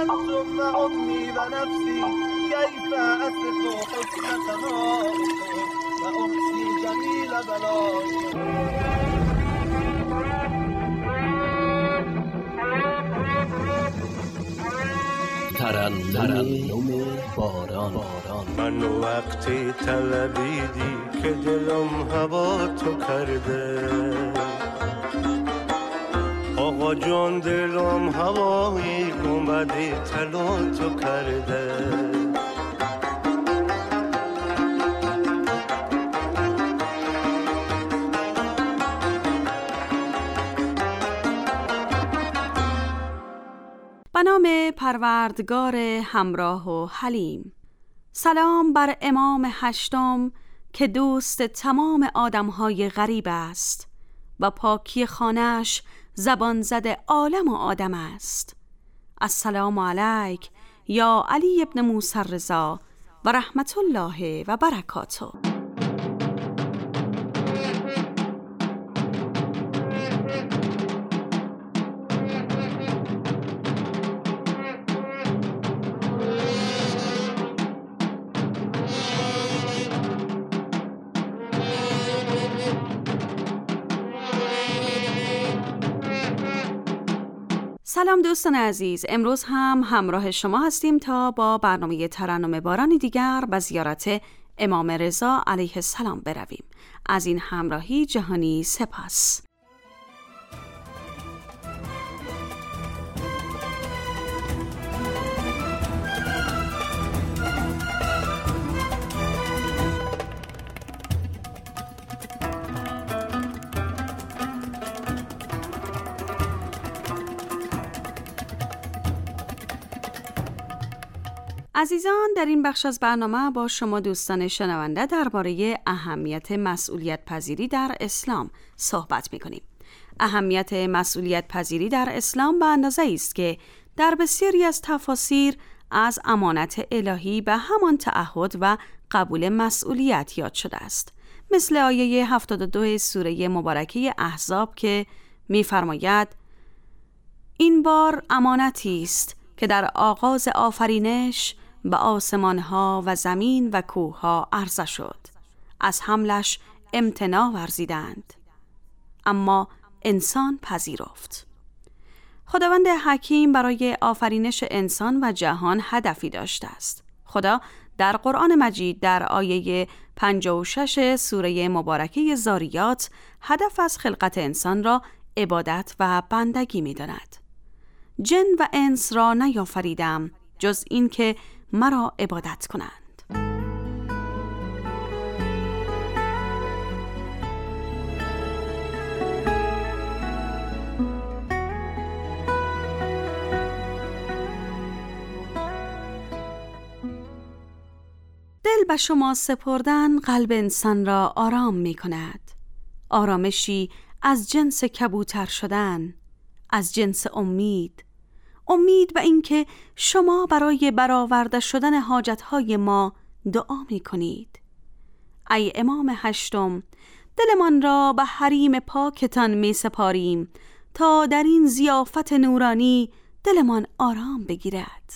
أنتم وأمي ونفسي كيف أصف حسن سمائكم وأحصي جميل بلائكم. ترنم باران. من وقتی طلبیدی که دلم هوا تو کرده، آقا جان دلم هوایی اومدی طلا تو کرده. به نام پروردگار همراه و حلیم. سلام بر امام هشتم که دوست تمام آدمهای غریب است و پاکی خانه‌اش زبان زده عالم و آدم است. السلام علیک یا علی ابن موسی الرضا و رحمت الله و برکاته. سلام دوستان عزیز، امروز هم همراه شما هستیم تا با برنامه ترنم بارانی دیگر به زیارت امام رضا علیه السلام برویم. از این همراهی جهانی سپاس. عزیزان، در این بخش از برنامه با شما دوستان شنونده درباره اهمیت مسئولیت پذیری در اسلام صحبت می‌کنیم. اهمیت مسئولیت پذیری در اسلام به اندازه است که در بسیاری از تفاسیر از امانت الهی به همان تعهد و قبول مسئولیت یاد شده است، مثل آیه 72 سوره مبارکه احزاب که می‌فرماید: این بار امانتی است که در آغاز آفرینش به آسمانها و زمین و کوهها عرضه شد، از حملش امتناع ورزیدند اما انسان پذیرفت. خداوند حکیم برای آفرینش انسان و جهان هدفی داشته است. خدا در قرآن مجید در آیه 56 سوره مبارکه ذاریات هدف از خلقت انسان را عبادت و بندگی می داند. جن و انس را نیافریدم جز این که مرا عبادت کنند. دل به شما سپردن قلب انسان را آرام می کند. آرامشی از جنس کبوتر شدن، از جنس امید به اینکه شما برای برآورده شدن حاجتهای ما دعا می کنید. ای امام هشتم، دلمان را به حریم پاکتان می سپاریم تا در این ضیافت نورانی دلمان آرام بگیرد.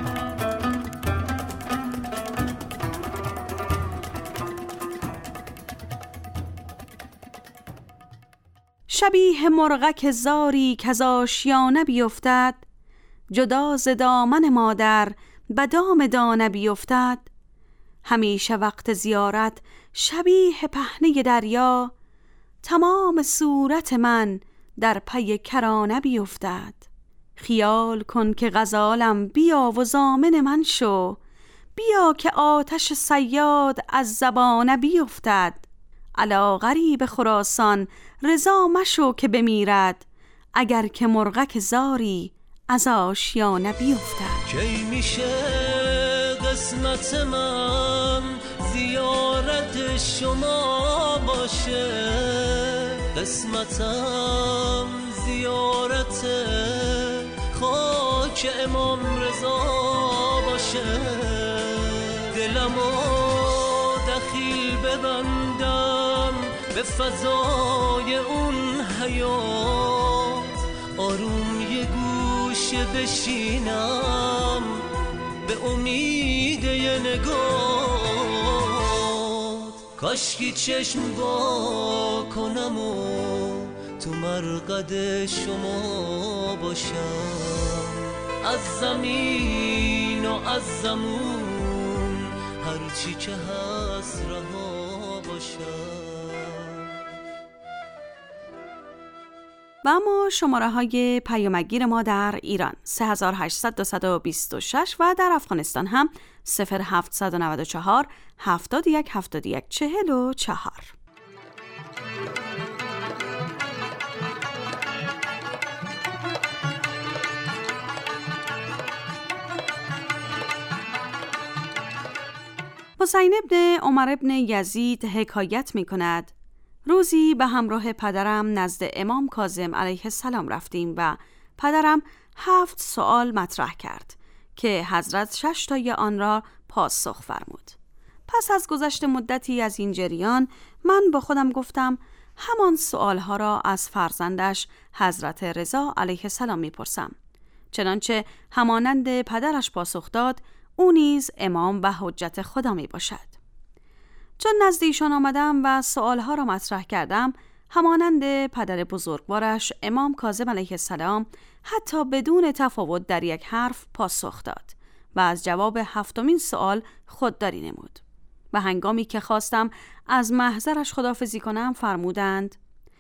شبیه مرغک زاری که از آشیانه بیفتد، جدا ز دامن مادر به دام دانه بیفتد. همیشه وقت زیارت شبیه پهنه دریا، تمام صورت من در پی کرانه بیفتد. خیال کن که غزالم بیا و ضامن من شو، بیا که آتش صیاد از زبانه بیفتد. الا غریب خراسان رضا مشو که بمیرد، اگر که مرغک زاری از آشیانه بیفتد. کی میشه قسمت من زیارت شما باشه، قسمتم زیارت خاک امام رضا باشه. دلمو دخیل ببندم به فضای اون حیات، آروم یه گوش گوشه بشینم به امید یه نگاه، کاشکی چشم وا کنم و تو مرقد شما باشم، از زمین و از زمون هرچی که هست رها باشم. و اما شماره های پیامگیر ما در ایران 3800 و در افغانستان هم 0794 71 71 44. حسین ابن عمر ابن یزید حکایت می کند روزی به همراه پدرم نزد امام کاظم علیه السلام رفتیم و پدرم 7 سوال مطرح کرد که حضرت 6 تای آن را پاسخ فرمود. پس از گذشت مدتی از این جریان من با خودم گفتم همان سوالها را از فرزندش حضرت رضا علیه السلام میپرسم. چنانچه همانند پدرش پاسخ داد او نیز امام و حجت خدا می باشد. چون نزد ایشان آمدم و سوالها را مطرح کردم، همانند پدر بزرگوارش امام کاظم علیه السلام حتی بدون تفاوت در یک حرف پاسخ داد و از جواب 7مین سوال خودداری نمود. و هنگامی که خواستم از محضرش خداحافظی کنم فرمودند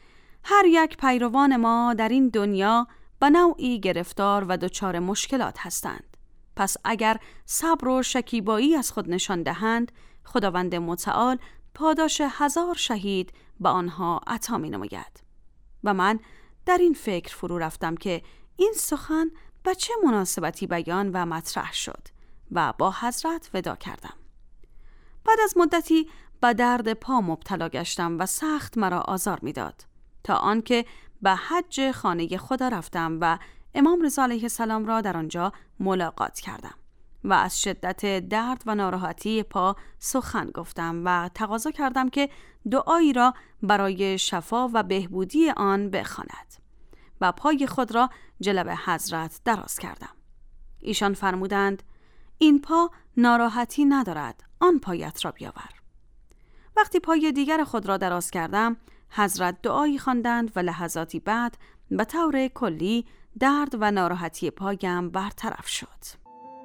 هر یک پیروان ما در این دنیا به نوعی گرفتار و دچار مشکلات هستند. پس اگر صبر و شکیبایی از خود نشان دهند، خداوند متعال پاداش 1000 شهید به آنها عطا می نماید. و من در این فکر فرو رفتم که این سخن به چه مناسبتی بیان و مطرح شد و با حضرت وداع کردم. بعد از مدتی به درد پا مبتلا گشتم و سخت مرا آزار می داد تا آنکه به حج خانه خدا رفتم و امام رضا علیه السلام را در آنجا ملاقات کردم و از شدت درد و ناراحتی پا سخن گفتم و تقاضا کردم که دعایی را برای شفا و بهبودی آن بخواند و پای خود را جلب حضرت دراز کردم. ایشان فرمودند این پا ناراحتی ندارد، آن پایت را بیاور. وقتی پای دیگر خود را دراز کردم، حضرت دعایی خواندند و لحظاتی بعد به طور کلی درد و ناراحتی پایم برطرف شد.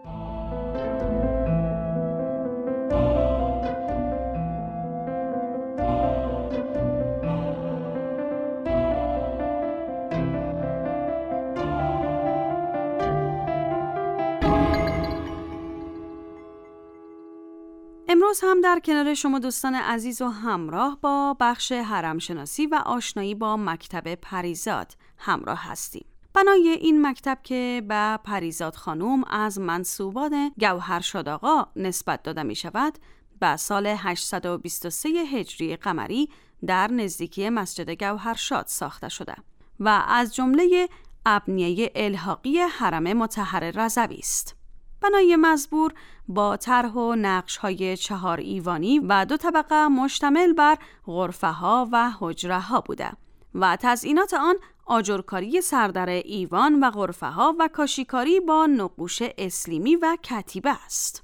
امروز هم در کنار شما دوستان عزیز و همراه با بخش حرم شناسی و آشنایی با مکتب پریزاد همراه هستیم. بنای این مکتب که به پریزاد خانوم از منسوبان گوهرشاد آقا نسبت داده می شود، به سال 823 هجری قمری در نزدیکی مسجد گوهرشاد ساخته شده و از جمله ابنیه الحاقی حرم مطهر رضوی است. بنای مزبور با طرح و نقش‌های 4 ایوانی و 2 طبقه مشتمل بر غرفه‌ها و حجره‌ها بوده و تزئینات آن آجرکاری سردر ایوان و غرفه‌ها و کاشیکاری با نقوش اسلیمی و کتیبه است.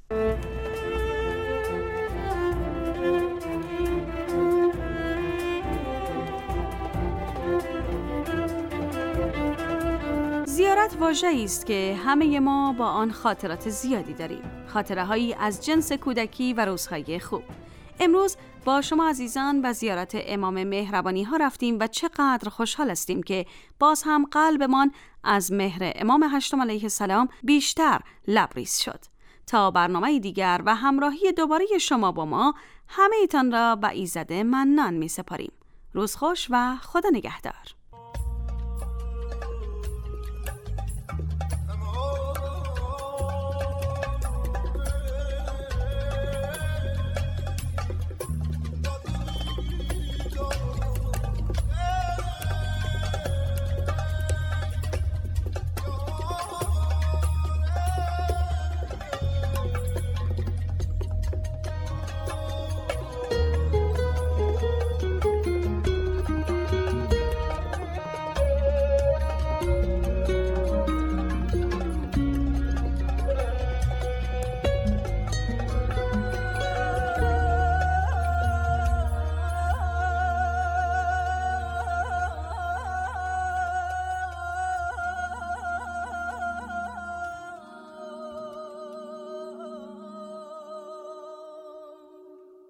زیارت واژه‌ای است که همه ما با آن خاطرات زیادی داریم. خاطره‌هایی از جنس کودکی و روزهای خوب. امروز با شما عزیزان به زیارت امام مهربانی ها رفتیم و چقدر خوشحال هستیم که باز هم قلبمان از مهر امام هشتم علیه السلام بیشتر لبریز شد. تا برنامه دیگر و همراهی دوباره شما با ما، همه ایتان را به ایزد منان می سپاریم. روز خوش و خدا نگهدار.